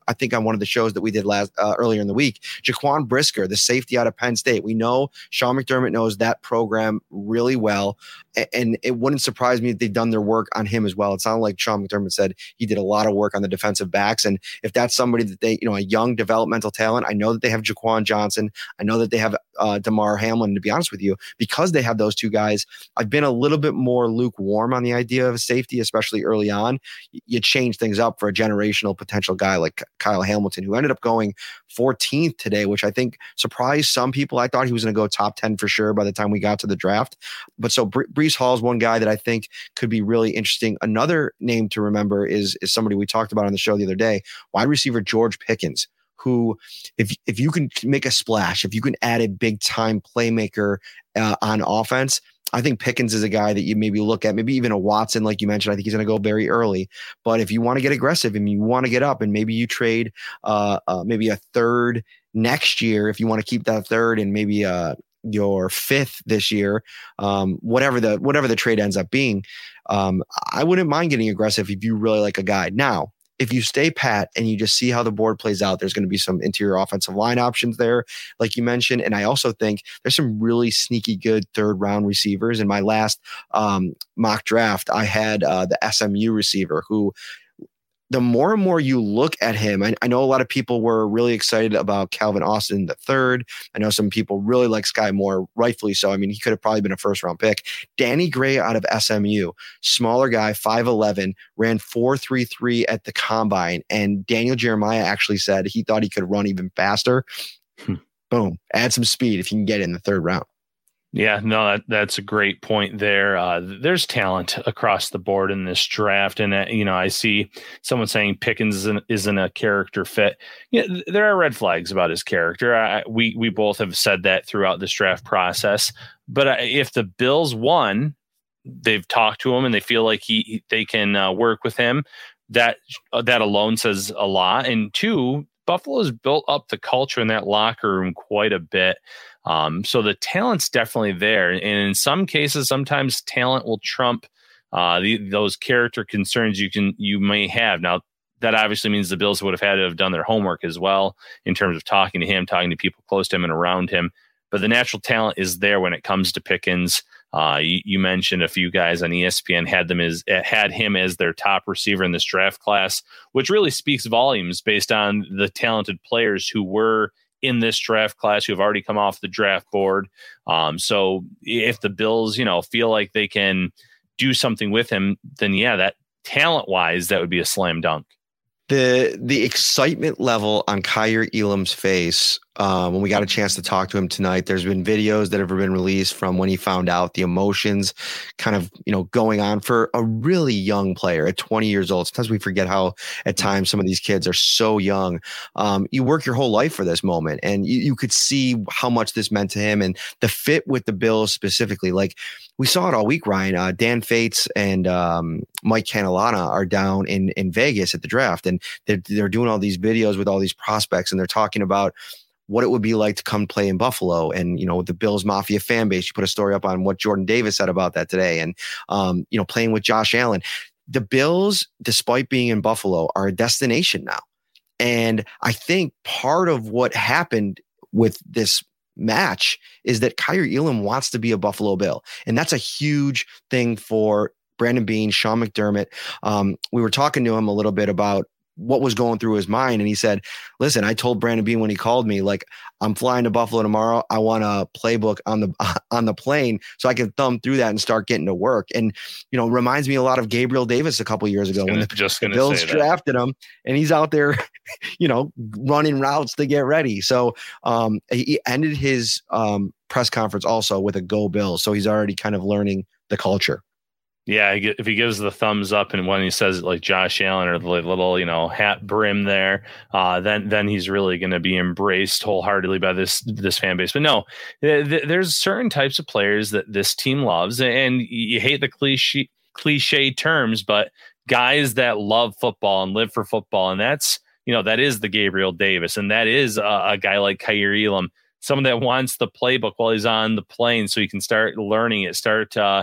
Speaker 5: I think on one of the shows that we did last uh, earlier in the week, Jaquan Brisker, the safety out of Penn State. We know Sean McDermott knows that program really well, and it wouldn't surprise me if they've done their work on him as well. It sounded like Sean McDermott said he did a lot of work on the defensive backs, and if that's somebody that they, you know, a young developmental talent, I know that they have Jaquan Johnson, I know that they have uh, Damar Hamlin. To be honest with you, because they have those two guys, I've been a little bit more lukewarm on the idea of a safety, especially early on. You change things up for a generational potential guy like Kyle Hamilton, who ended up going fourteenth today, which I think surprised some people. I thought he was going to go top ten for sure by the time we got to the draft. But so Bre- Breece Hall is one guy that I think could be really interesting. Another name to remember is, is somebody we talked about on the show the other day, wide receiver George Pickens, who, if if you can make a splash, if you can add a big time playmaker uh, on offense, I think Pickens is a guy that you maybe look at, maybe even a Watson, like you mentioned. I think he's going to go very early. But if you want to get aggressive and you want to get up, and maybe you trade uh, uh, maybe a third next year, if you want to keep that third, and maybe uh, your fifth this year, um, whatever the whatever the trade ends up being, um, I wouldn't mind getting aggressive if you really like a guy. Now, if you stay pat and you just see how the board plays out, there's going to be some interior offensive line options there, like you mentioned. And I also think there's some really sneaky good third round receivers. In my last um, mock draft, I had uh, the S M U receiver who, the more and more you look at him, I, I know a lot of people were really excited about Calvin Austin the third. I know some people really like Sky Moore, rightfully so. I mean, he could have probably been a first round pick. Danny Gray out of S M U, smaller guy, five eleven, ran four three three at the combine. And Daniel Jeremiah actually said he thought he could run even faster. Hmm. Boom, add some speed if you can get in the third round.
Speaker 6: Yeah, no, that, that's a great point there. Uh, there's talent across the board in this draft. And, uh, you know, I see someone saying Pickens isn't, isn't a character fit. Yeah, th- there are red flags about his character. I, we we both have said that throughout this draft process. But uh, if the Bills won, they've talked to him and they feel like he they can uh, work with him, that uh, that alone says a lot. And two, Buffalo's built up the culture in that locker room quite a bit. Um, so the talent's definitely there. And in some cases, sometimes talent will trump uh, the, those character concerns you can you may have. Now, that obviously means the Bills would have had to have done their homework as well in terms of talking to him, talking to people close to him and around him. But the natural talent is there when it comes to Pickens. Uh, you, you mentioned a few guys on E S P N had them as had him as their top receiver in this draft class, which really speaks volumes based on the talented players who were in this draft class who have already come off the draft board. Um, so if the Bills, you know, feel like they can do something with him, then yeah, that talent wise, that would be a slam dunk.
Speaker 5: The the excitement level on Kaiir Elam's face um, when we got a chance to talk to him tonight, there's been videos that have been released from when he found out, the emotions kind of, you know, going on for a really young player at twenty years old. Sometimes we forget how at times some of these kids are so young. Um, you work your whole life for this moment, and you, you could see how much this meant to him and the fit with the Bills specifically. Like we saw it all week, Ryan. Uh, Dan Fates and um, Mike Canalana are down in, in Vegas at the draft, and they're, they're doing all these videos with all these prospects, and they're talking about what it would be like to come play in Buffalo. And, you know, the Bills Mafia fan base, you put a story up on what Jordan Davis said about that today. And, um, you know, playing with Josh Allen, the Bills, despite being in Buffalo, are a destination now. And I think part of what happened with this match is that Kaiir Elam wants to be a Buffalo Bill. And that's a huge thing for Brandon Beane, Sean McDermott. Um, we were talking to him a little bit about what was going through his mind. And he said, listen, I told Brandon Beane when he called me, like, I'm flying to Buffalo tomorrow. I want a playbook on the, on the plane so I can thumb through that and start getting to work. And, you know, reminds me a lot of Gabriel Davis a couple years ago
Speaker 6: gonna,
Speaker 5: when the,
Speaker 6: just
Speaker 5: the Bills drafted him, and he's out there, you know, running routes to get ready. So um, he ended his um, press conference also with a go Bills. So he's already kind of learning the culture.
Speaker 6: Yeah, if he gives the thumbs up and when he says like Josh Allen or the little, you know, hat brim there, uh, then then he's really going to be embraced wholeheartedly by this this fan base. But no, th- there's certain types of players that this team loves, and you hate the cliche cliche terms, but guys that love football and live for football, and that's, you know, that is the Gabriel Davis, and that is a, a guy like Kaiir Elam, someone that wants the playbook while he's on the plane so he can start learning it, start uh,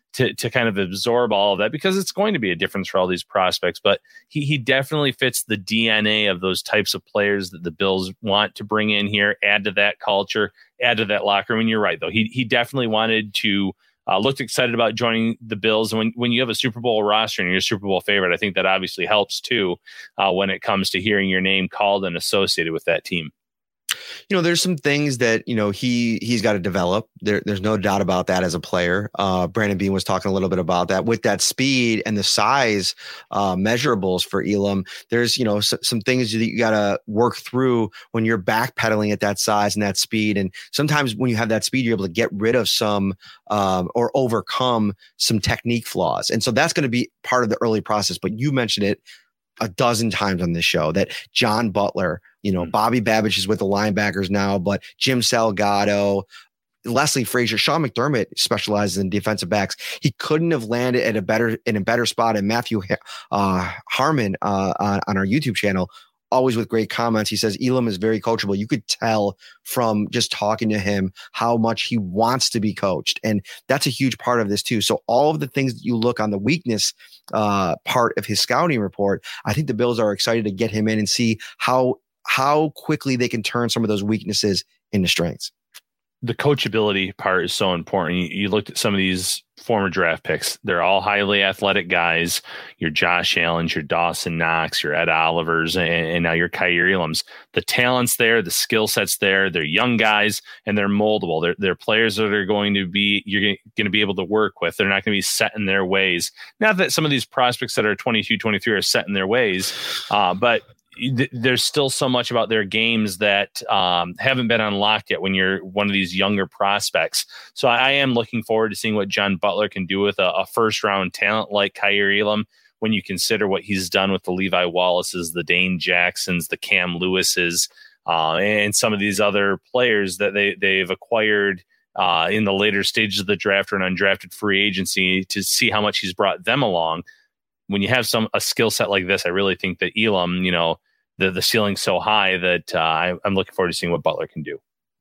Speaker 6: to to kind of absorb all of that, because it's going to be a difference for all these prospects. But he he definitely fits the D N A of those types of players that the Bills want to bring in here, add to that culture, add to that locker room. And you're right, though. He he definitely wanted to, uh, looked excited about joining the Bills. And when, when you have a Super Bowl roster and you're a Super Bowl favorite, I think that obviously helps too, uh, when it comes to hearing your name called and associated with that team.
Speaker 5: You know, there's some things that, you know, he, he's got to develop. There, there's no doubt about that as a player. Uh, Brandon Beane was talking a little bit about that with that speed and the size uh, measurables for Elam. There's, you know, s- some things that you got to work through when you're backpedaling at that size and that speed. And sometimes when you have that speed, you're able to get rid of some um, or overcome some technique flaws. And so that's going to be part of the early process. But you mentioned it a dozen times on this show that John Butler, you know, mm-hmm. Bobby Babbage is with the linebackers now, but Jim Salgado, Leslie Frazier, Sean McDermott specializes in defensive backs. He couldn't have landed at a better in a better spot. And Matthew uh, Harmon uh, on, on our YouTube channel, always with great comments. He says Elam is very coachable. You could tell from just talking to him how much he wants to be coached. And that's a huge part of this too. So all of the things that you look on the weakness uh, part of his scouting report, I think the Bills are excited to get him in and see how, how quickly they can turn some of those weaknesses into strengths.
Speaker 6: The coachability part is so important. You, you looked at some of these former draft picks. They're all highly athletic guys. Your Josh Allen's, your Dawson Knox, your Ed Olivers, and, and now your Kaiir Elams. The talent's there, the skill set's there. They're young guys and they're moldable. They're, they're players that are going to be, you're going to be able to work with. They're not going to be set in their ways. Not that some of these prospects that are twenty-two, twenty-three are set in their ways, uh, but there's still so much about their games that um, haven't been unlocked yet when you're one of these younger prospects. So I am looking forward to seeing what John Butler can do with a, a first round talent like Kaiir Elam, when you consider what he's done with the Levi Wallaces, the Dane Jacksons, the Cam Lewises, uh, and some of these other players that they, they've acquired uh, in the later stages of the draft or an undrafted free agency, to see how much he's brought them along. When you have some a skill set like this, I really think that Elam, you know, the the ceiling's so high that uh, I, I'm looking forward to seeing what Butler can do.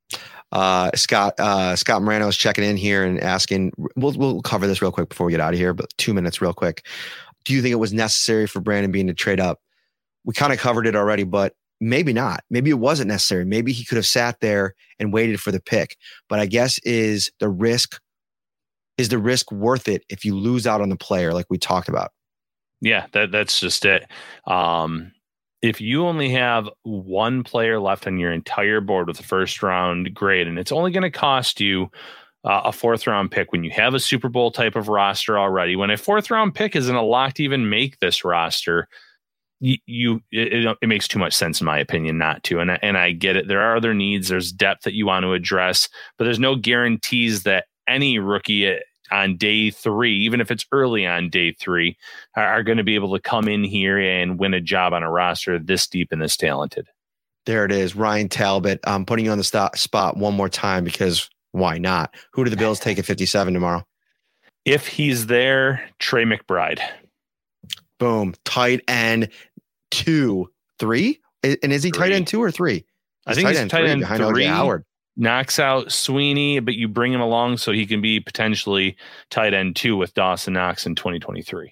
Speaker 5: Uh, Scott uh, Scott Morano is checking in here and asking. We'll we'll cover this real quick before we get out of here, but two minutes real quick. Do you think it was necessary for Brandon Beane to trade up? We kind of covered it already, but maybe not. Maybe it wasn't necessary. Maybe he could have sat there and waited for the pick. But I guess is the risk is the risk worth it if you lose out on the player like we talked about?
Speaker 6: Yeah, that that's just it. Um, if you only have one player left on your entire board with a first round grade, and it's only going to cost you uh, a fourth round pick when you have a Super Bowl type of roster already, when a fourth round pick isn't a lock to even make this roster, you, you it, it makes too much sense in my opinion not to. And, and I get it. There are other needs. There's depth that you want to address, but there's no guarantees that any rookie on day three, even if it's early on day three, are, are going to be able to come in here and win a job on a roster this deep and this talented.
Speaker 5: There it is. Ryan Talbot. I'm putting you on the stop spot one more time because why not? Who do the Bills take at fifty-seven tomorrow?
Speaker 6: If he's there, Trey McBride.
Speaker 5: Boom. Tight end two, three. And is he
Speaker 6: three.
Speaker 5: tight end two or three? He's
Speaker 6: I think
Speaker 5: tight
Speaker 6: he's
Speaker 5: end
Speaker 6: tight
Speaker 5: three
Speaker 6: end
Speaker 5: behind
Speaker 6: three.
Speaker 5: O J Howard.
Speaker 6: Knocks out Sweeney, but you bring him along so he can be potentially tight end two with Dawson Knox in twenty twenty-three.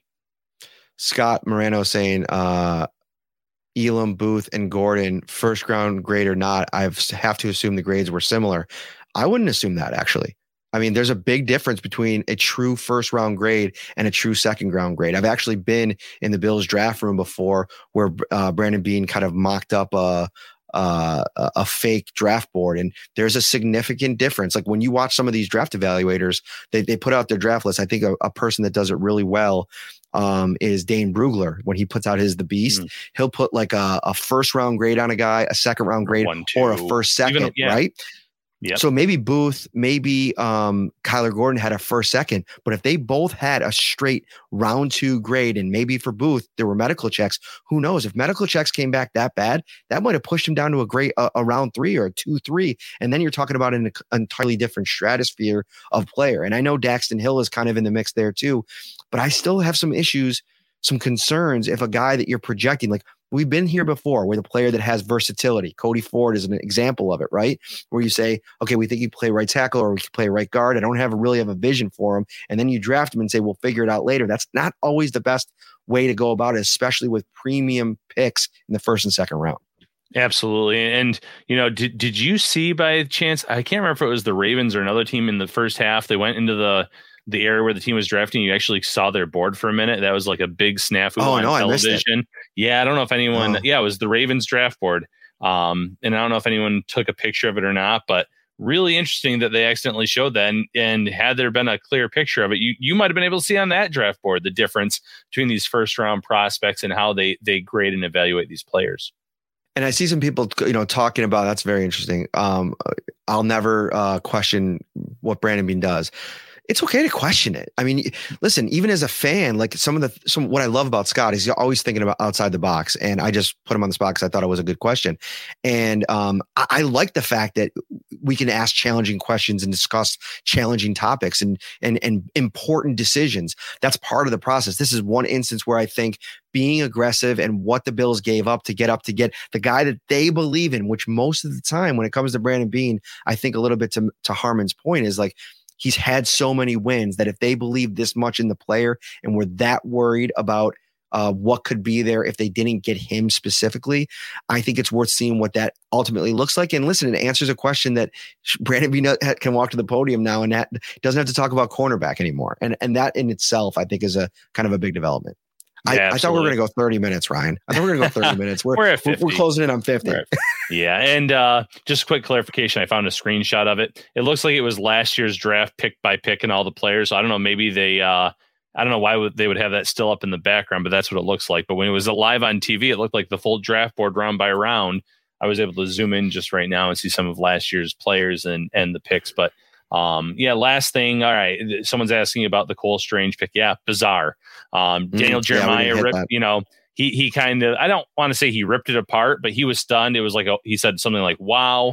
Speaker 5: Scott Morano saying uh, Elam, Booth, and Gordon, first round grade or not, I have to assume the grades were similar. I wouldn't assume that, actually. I mean, there's a big difference between a true first round grade and a true second round grade. I've actually been in the Bills draft room before where uh, Brandon Beane kind of mocked up a uh, a fake draft board. And there's a significant difference. Like when you watch some of these draft evaluators, they, they put out their draft list. I think a, a person that does it really well um, is Dane Brugler. When he puts out his The Beast, mm. he'll put like a, a first round grade on a guy, a second round grade, One, or a first second, Even, yeah. right?
Speaker 6: Yep.
Speaker 5: So maybe Booth, maybe um, Kyler Gordon had a first, second, but if they both had a straight round two grade, and maybe for Booth there were medical checks, who knows? If medical checks came back that bad, that might have pushed him down to a grade, a, a round three or a two, three, and then you're talking about an entirely different stratosphere of player. And I know Daxton Hill is kind of in the mix there too, but I still have some issues some concerns if a guy that you're projecting, like we've been here before with a player that has versatility. Cody Ford is an example of it, right? Where you say, okay, we think he can play right tackle or we can play right guard. I don't have a, really have a vision for him. And then you draft him and say, we'll figure it out later. That's not always the best way to go about it, especially with premium picks in the first and second round.
Speaker 6: Absolutely. And, you know, did, did you see by chance, I can't remember if it was the Ravens or another team in the first half, they went into the the area where the team was drafting, you actually saw their board for a minute. That was like a big snafu
Speaker 5: oh,
Speaker 6: on
Speaker 5: no,
Speaker 6: television. Yeah, I don't know if anyone,
Speaker 5: oh.
Speaker 6: yeah, it was the Ravens draft board. Um, and I don't know if anyone took a picture of it or not, but really interesting that they accidentally showed that. And, and had there been a clear picture of it, you, you might have been able to see on that draft board the difference between these first round prospects and how they, they grade and evaluate these players.
Speaker 5: And I see some people, you know, talking about, that's very interesting. Um, I'll never uh, question what Brandon Beane does. It's okay to question it. I mean, listen, even as a fan, like some of the, some, what I love about Scott is he's always thinking about outside the box. And I just put him on the spot because I thought it was a good question. And um, I, I like the fact that we can ask challenging questions and discuss challenging topics and, and, and important decisions. That's part of the process. This is one instance where I think being aggressive and what the Bills gave up to get up to get the guy that they believe in, which most of the time when it comes to Brandon Beane, I think a little bit to, to Harmon's point is like, he's had so many wins that if they believe this much in the player and were that worried about uh, what could be there if they didn't get him specifically, I think it's worth seeing what that ultimately looks like. And listen, it answers a question that Brandon Beane can walk to the podium now and that doesn't have to talk about cornerback anymore. And and that in itself, I think is a kind of a big development.
Speaker 6: Yeah,
Speaker 5: I, I thought we were going to go thirty minutes, Ryan. I thought we were going to go thirty minutes. We're,
Speaker 6: we're at fifty.
Speaker 5: We're, we're closing in on fifty.
Speaker 6: Yeah. And uh, just a quick clarification. I found a screenshot of it. It looks like it was last year's draft pick by pick and all the players. So I don't know. Maybe they, uh, I don't know why would, they would have that still up in the background, but that's what it looks like. But when it was live on T V, it looked like the full draft board round by round. I was able to zoom in just right now and see some of last year's players and, and the picks. But Um, yeah, last thing. All right. Someone's asking about the Cole Strange pick. Yeah. Bizarre. Um, Daniel mm, Jeremiah, yeah, ripped, you know, he, he kind of, I don't want to say he ripped it apart, but he was stunned. It was like, a, he said something like, wow.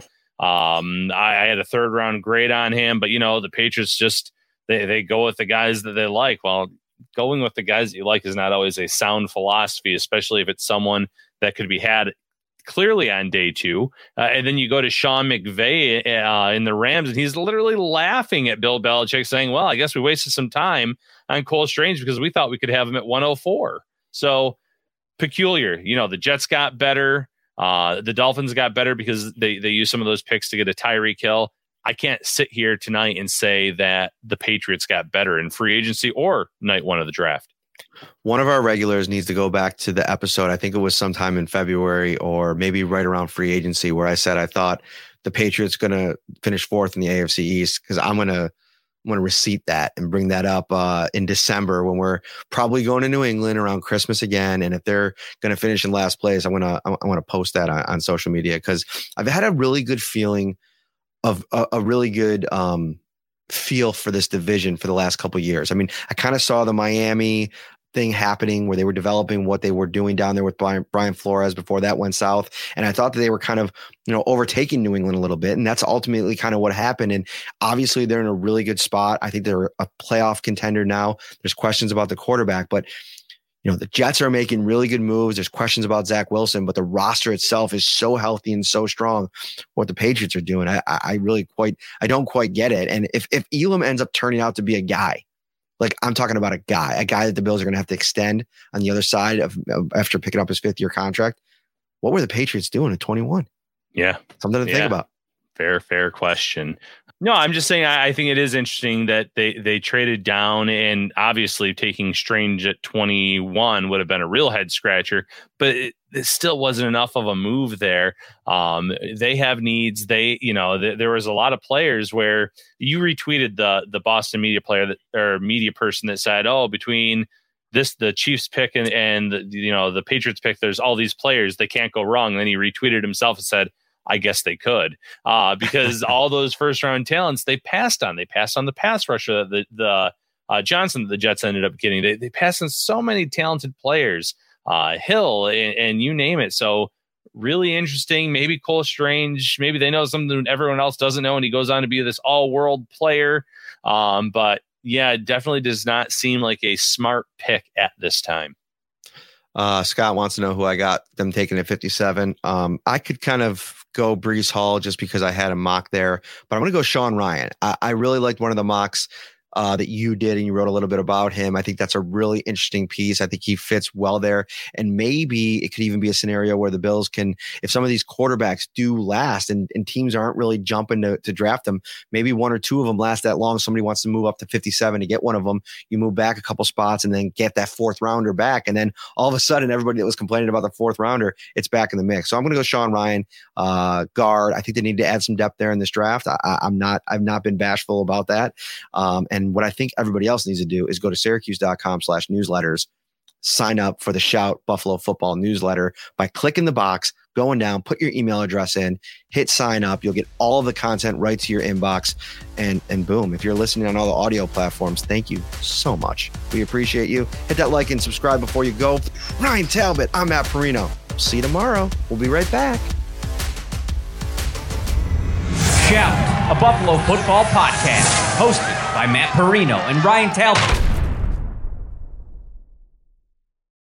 Speaker 6: Um, I, I had a third round grade on him, but you know, the Patriots just, they, they go with the guys that they like. Well, going with the guys that you like is not always a sound philosophy, especially if it's someone that could be had clearly on day two. Uh, and then you go to Sean McVay uh, in the Rams, and he's literally laughing at Bill Belichick saying, well, I guess we wasted some time on Cole Strange because we thought we could have him at one oh four. So peculiar. You know, the Jets got better. Uh, the Dolphins got better because they, they used some of those picks to get a Tyreek Hill. I can't sit here tonight and say that the Patriots got better in free agency or night one of the draft.
Speaker 5: One of our regulars needs to go back to the episode. I think it was sometime in February or maybe right around free agency where I said I thought the Patriots going to finish fourth in the A F C East because I'm going to I'm going to receipt that and bring that up uh, in December when we're probably going to New England around Christmas again. And if they're going to finish in last place, I want to I want to post that on, on social media because I've had a really good feeling of a, a really good um, feel for this division for the last couple of years. I mean, I kind of saw the Miami thing happening where they were developing what they were doing down there with Brian, Brian Flores before that went south. And I thought that they were kind of, you know, overtaking New England a little bit. And that's ultimately kind of what happened. And obviously they're in a really good spot. I think they're a playoff contender now. There's questions about the quarterback, but you know, the Jets are making really good moves. There's questions about Zach Wilson, but the roster itself is so healthy and so strong. What the Patriots are doing, I, I really quite, I don't quite get it. And if, if Elam ends up turning out to be a guy, like I'm talking about a guy, a guy that the Bills are going to have to extend on the other side of, of after picking up his fifth year contract. What were the Patriots doing at twenty-one?
Speaker 6: Yeah.
Speaker 5: Something to
Speaker 6: yeah.
Speaker 5: think about.
Speaker 6: Fair, fair question. No, I'm just saying, I, I think it is interesting that they, they traded down, and obviously taking Strange at twenty-one would have been a real head scratcher, but it, it still wasn't enough of a move there. Um, they have needs. They, you know, th- there was a lot of players where you retweeted the, the Boston media player that, or media person that said, oh, between this, the Chiefs pick and, and the, you know, the Patriots pick, there's all these players, they can't go wrong. And then he retweeted himself and said, I guess they could, uh, because all those first round talents they passed on. They passed on the pass rusher, the the uh, Johnson that the Jets ended up getting. They, they passed on so many talented players, uh, Hill and, and you name it. So really interesting. Maybe Cole Strange, maybe they know something everyone else doesn't know, and he goes on to be this all world player. Um, but yeah, it definitely does not seem like a smart pick at this time.
Speaker 5: Uh, Scott wants to know who I got them taking at fifty-seven. Um, I could kind of go Breece Hall just because I had a mock there, but I'm going to go Sean Ryan. I, I really liked one of the mocks Uh, that you did, and you wrote a little bit about him. I think that's a really interesting piece. I think he fits well there. And maybe it could even be a scenario where the Bills can, if some of these quarterbacks do last and, and teams aren't really jumping to, to draft them, maybe one or two of them last that long. Somebody wants to move up to fifty-seven to get one of them. You move back a couple spots and then get that fourth rounder back. And then all of a sudden, everybody that was complaining about the fourth rounder, it's back in the mix. So I'm going to go Sean Ryan, uh, guard. I think they need to add some depth there in this draft. I, I, I'm not, I've not been bashful about that. Um, and what I think everybody else needs to do is go to Syracuse.com slash newsletters, sign up for the Shout Buffalo Football newsletter by clicking the box, going down, put your email address in, hit sign up. You'll get all of the content right to your inbox. And, and boom, if you're listening on all the audio platforms, thank you so much. We appreciate you. Hit that like and subscribe before you go. Ryan Talbot, I'm Matt Parrino. See you tomorrow. We'll be right back.
Speaker 3: Shout, a Buffalo football podcast, hosted by Matt Parrino and Ryan Talbot.